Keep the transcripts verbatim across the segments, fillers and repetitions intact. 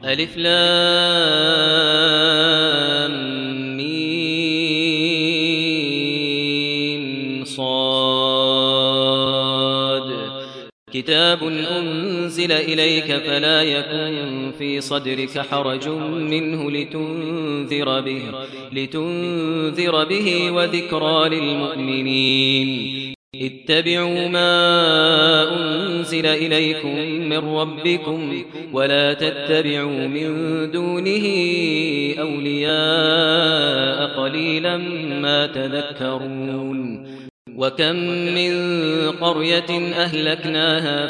ألف لام ميم صاد كتاب أنزل إليك فلا يكن في صدرك حرج منه لتنذر به, لتنذر به وذكرى للمؤمنين. اتبعوا ما أنزل إليكم من ربكم ولا تتبعوا من دونه أولياء قليلا ما تذكرون. وكم من قرية أهلكناها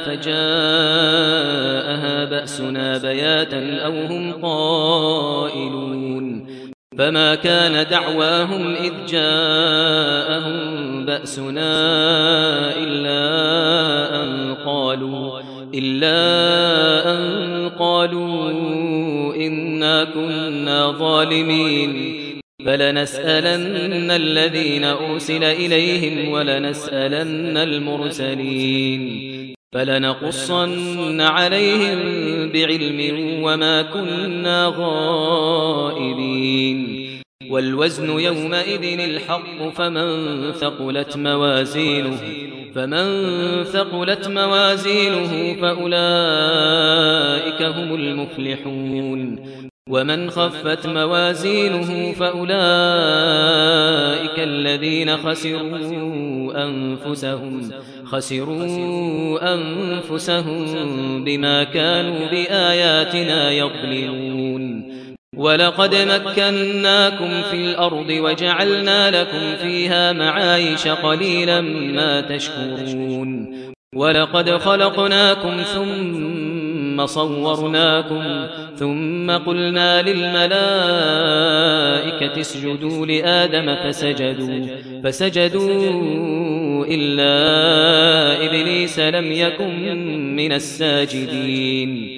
فجاءها بأسنا بياتا أو هم قائلون فما كان دعواهم إذ جاءهم بأسنا إلا أن قالوا, إلا أن قالوا إنا كنا ظالمين. فلنسألن الذين أرسل إليهم ولنسألن المرسلين فلنقصن عليهم بعلم وما كنا غائبين. والوزن يومئذ الحق فمن ثقلت موازينه فمن ثقلت موازينه فأولئك هم المفلحون. ومن خفت موازينه فأولئك الذين خسروا أنفسهم خسروا أنفسهم بما كانوا بآياتنا يظلمون. ولقد مكناكم في الأرض وجعلنا لكم فيها معايش قليلا ما تشكرون. ولقد خلقناكم ثم صورناكم ثم قلنا للملائكة اسجدوا لآدم فسجدوا, فسجدوا إلا إبليس لم يكن من الساجدين.